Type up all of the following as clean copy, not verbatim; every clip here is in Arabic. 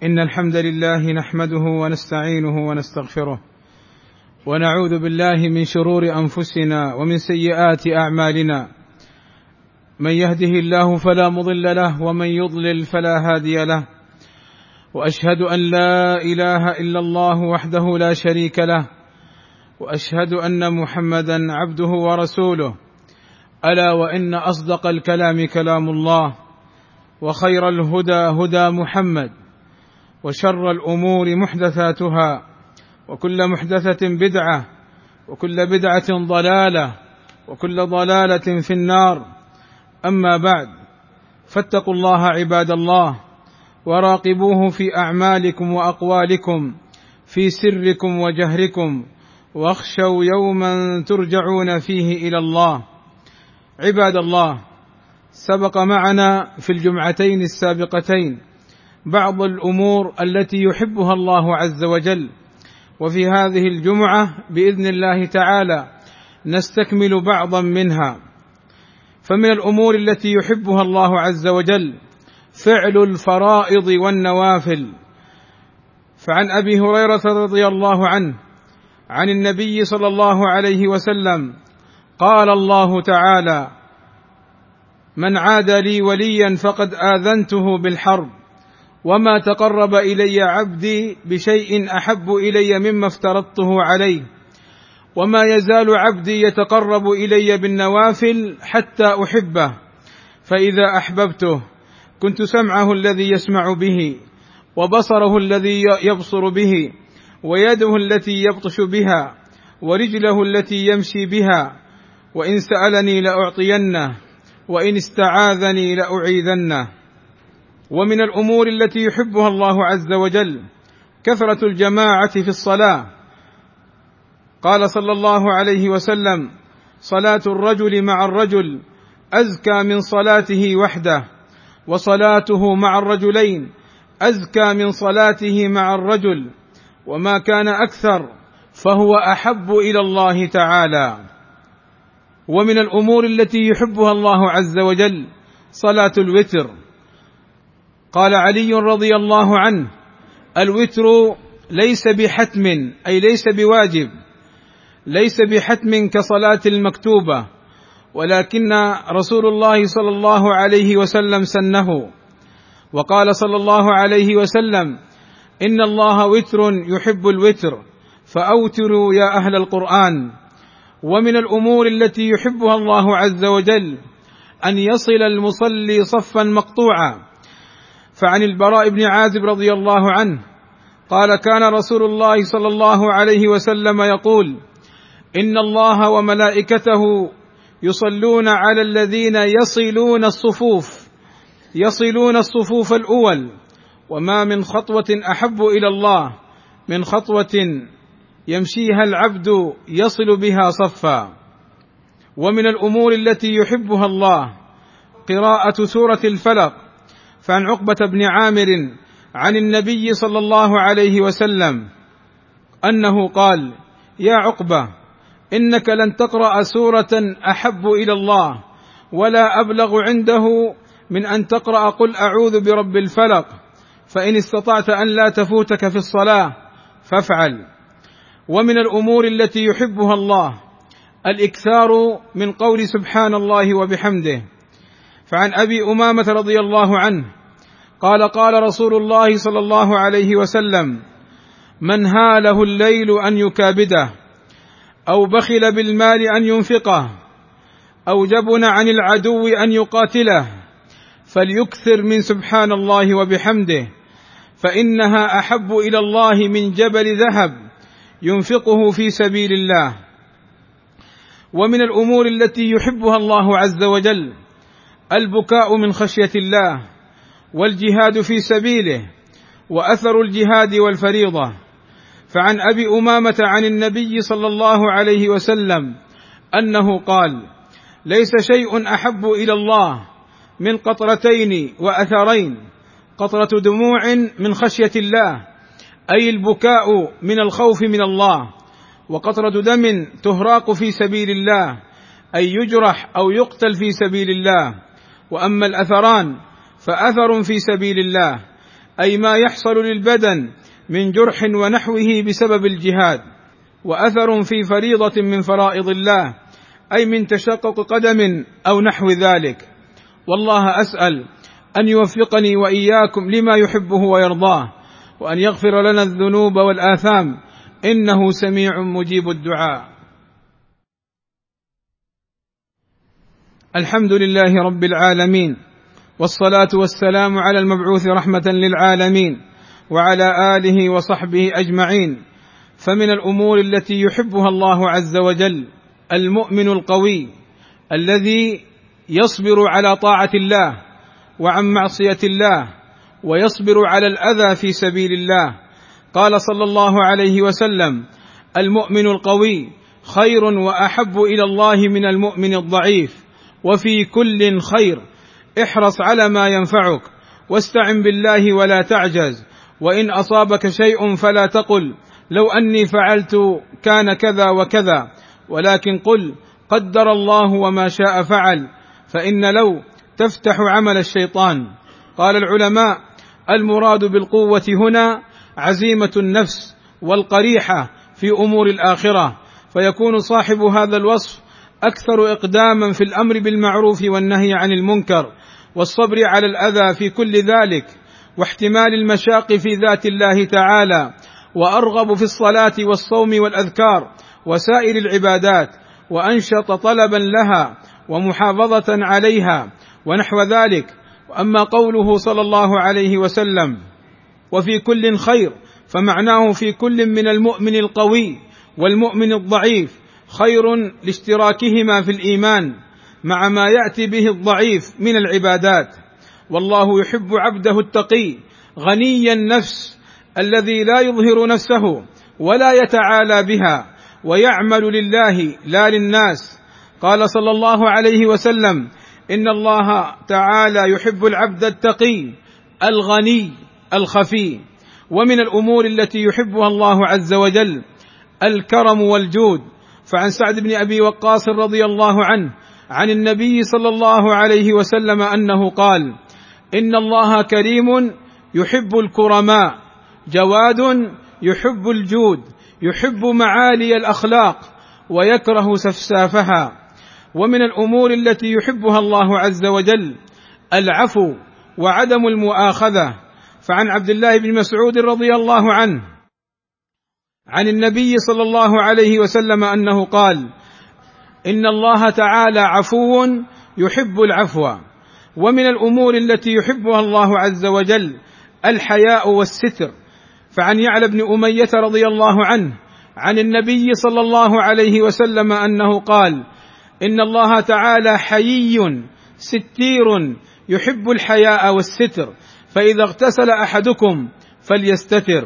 إن الحمد لله نحمده ونستعينه ونستغفره، ونعوذ بالله من شرور أنفسنا ومن سيئات أعمالنا. من يهده الله فلا مضل له، ومن يضلل فلا هادي له. وأشهد أن لا إله إلا الله وحده لا شريك له، وأشهد أن محمدا عبده ورسوله. ألا وإن أصدق الكلام كلام الله، وخير الهدى هدى محمد، وشر الأمور محدثاتها، وكل محدثة بدعة، وكل بدعة ضلالة، وكل ضلالة في النار. أما بعد، فاتقوا الله عباد الله، وراقبوه في أعمالكم وأقوالكم، في سركم وجهركم، واخشوا يوما ترجعون فيه إلى الله. عباد الله، سبق معنا في الجمعتين السابقتين بعض الأمور التي يحبها الله عز وجل، وفي هذه الجمعة بإذن الله تعالى نستكمل بعضا منها. فمن الأمور التي يحبها الله عز وجل فعل الفرائض والنوافل. فعن أبي هريرة رضي الله عنه عن النبي صلى الله عليه وسلم قال الله تعالى: من عاد لي وليا فقد آذنته بالحرب، وما تقرب إلي عبدي بشيء أحب إلي مما افترضته عليه، وما يزال عبدي يتقرب إلي بالنوافل حتى أحبه، فإذا أحببته كنت سمعه الذي يسمع به، وبصره الذي يبصر به، ويده التي يبطش بها، ورجله التي يمشي بها، وإن سألني لأعطينه، وإن استعاذني لأعيذنه. ومن الأمور التي يحبها الله عز وجل كثرة الجماعة في الصلاة. قال صلى الله عليه وسلم: صلاة الرجل مع الرجل أزكى من صلاته وحده، وصلاته مع الرجلين أزكى من صلاته مع الرجل، وما كان أكثر فهو أحب إلى الله تعالى. ومن الأمور التي يحبها الله عز وجل صلاة الوتر. قال علي رضي الله عنه: الوتر ليس بحتم، أي ليس بواجب، ليس بحتم كصلاة المكتوبة، ولكن رسول الله صلى الله عليه وسلم سنه. وقال صلى الله عليه وسلم: إن الله وتر يحب الوتر، فأوتروا يا أهل القرآن. ومن الأمور التي يحبها الله عز وجل أن يصل المصلي صفا مقطوعا. فعن البراء بن عازب رضي الله عنه قال: كان رسول الله صلى الله عليه وسلم يقول: إن الله وملائكته يصلون على الذين يصلون الصفوف الأول، وما من خطوة أحب إلى الله من خطوة يمشيها العبد يصل بها صفا. ومن الأمور التي يحبها الله قراءة سورة الفلق. فعن عقبة بن عامر عن النبي صلى الله عليه وسلم أنه قال: يا عقبة، إنك لن تقرأ سورة أحب إلى الله ولا أبلغ عنده من أن تقرأ قل أعوذ برب الفلق، فإن استطعت أن لا تفوتك في الصلاة فافعل. ومن الأمور التي يحبها الله الإكثار من قول سبحان الله وبحمده. فعن أبي أمامة رضي الله عنه قال: قال رسول الله صلى الله عليه وسلم: من هاله الليل أن يكابده، أو بخل بالمال أن ينفقه، أو جبن عن العدو أن يقاتله، فليكثر من سبحان الله وبحمده، فإنها أحب إلى الله من جبل ذهب ينفقه في سبيل الله. ومن الأمور التي يحبها الله عز وجل البكاء من خشية الله، والجهاد في سبيله، وأثر الجهاد والفريضة. فعن أبي أمامة عن النبي صلى الله عليه وسلم أنه قال: ليس شيء أحب إلى الله من قطرتين وأثرين: قطرة دموع من خشية الله، أي البكاء من الخوف من الله، وقطرة دم تهراق في سبيل الله، أي يجرح أو يقتل في سبيل الله. وأما الأثران فأثر في سبيل الله، أي ما يحصل للبدن من جرح ونحوه بسبب الجهاد، وأثر في فريضة من فرائض الله، أي من تشقق قدم أو نحو ذلك. والله أسأل أن يوفقني وإياكم لما يحبه ويرضاه، وأن يغفر لنا الذنوب والآثام، إنه سميع مجيب الدعاء. الحمد لله رب العالمين، والصلاة والسلام على المبعوث رحمة للعالمين، وعلى آله وصحبه أجمعين. فمن الأمور التي يحبها الله عز وجل المؤمن القوي الذي يصبر على طاعة الله وعن معصية الله، ويصبر على الأذى في سبيل الله. قال صلى الله عليه وسلم: المؤمن القوي خير وأحب إلى الله من المؤمن الضعيف، وفي كل خير، احرص على ما ينفعك، واستعن بالله ولا تعجز، وإن أصابك شيء فلا تقل لو أني فعلت كان كذا وكذا، ولكن قل قدر الله وما شاء فعل، فإن لو تفتح عمل الشيطان. قال العلماء: المراد بالقوة هنا عزيمة النفس والقريحة في أمور الآخرة، فيكون صاحب هذا الوصف أكثر إقداما في الأمر بالمعروف والنهي عن المنكر، والصبر على الأذى في كل ذلك، واحتمال المشاق في ذات الله تعالى، وأرغب في الصلاة والصوم والأذكار وسائر العبادات، وأنشط طلبا لها ومحافظة عليها ونحو ذلك. وأما قوله صلى الله عليه وسلم: وفي كل خير، فمعناه في كل من المؤمن القوي والمؤمن الضعيف خير لاشتراكهما في الإيمان مع ما يأتي به الضعيف من العبادات. والله يحب عبده التقي غني النفس الذي لا يظهر نفسه ولا يتعالى بها، ويعمل لله لا للناس. قال صلى الله عليه وسلم: إن الله تعالى يحب العبد التقي الغني الخفي. ومن الأمور التي يحبها الله عز وجل الكرم والجود. فعن سعد بن أبي وقاص رضي الله عنه عن النبي صلى الله عليه وسلم أنه قال: إن الله كريم يحب الكرماء، جواد يحب الجود، يحب معالي الأخلاق ويكره سفسافها. ومن الأمور التي يحبها الله عز وجل العفو وعدم المؤاخذة. فعن عبد الله بن مسعود رضي الله عنه عن النبي صلى الله عليه وسلم أنه قال: إن الله تعالى عفو يحب العفو. ومن الأمور التي يحبها الله عز وجل الحياء والستر. فعن يعلى بن أمية رضي الله عنه عن النبي صلى الله عليه وسلم أنه قال: إن الله تعالى حيي ستير يحب الحياء والستر، فإذا اغتسل أحدكم فليستتر.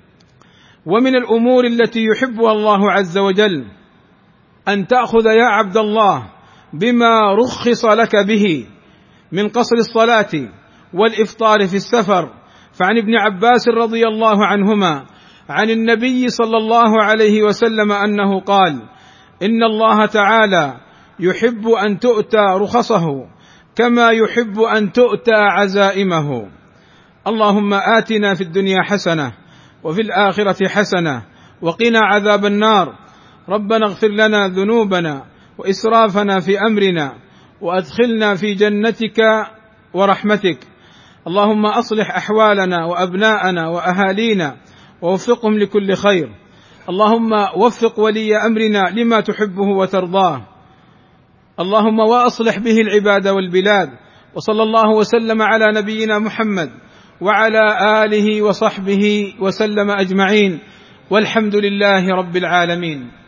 ومن الأمور التي يحبها الله عز وجل أن تأخذ يا عبد الله بما رخص لك به من قصر الصلاة والإفطار في السفر. فعن ابن عباس رضي الله عنهما عن النبي صلى الله عليه وسلم أنه قال: إن الله تعالى يحب أن تؤتى رخصه كما يحب أن تؤتى عزائمه. اللهم آتنا في الدنيا حسنة وفي الآخرة حسنة وقنا عذاب النار. ربنا اغفر لنا ذنوبنا وإسرافنا في أمرنا وأدخلنا في جنتك ورحمتك. اللهم أصلح أحوالنا وأبناءنا وأهالينا ووفقهم لكل خير. اللهم وفق ولي أمرنا لما تحبه وترضاه. اللهم وأصلح به العباد والبلاد. وصلى الله وسلم على نبينا محمد وعلى آله وصحبه وسلم أجمعين، والحمد لله رب العالمين.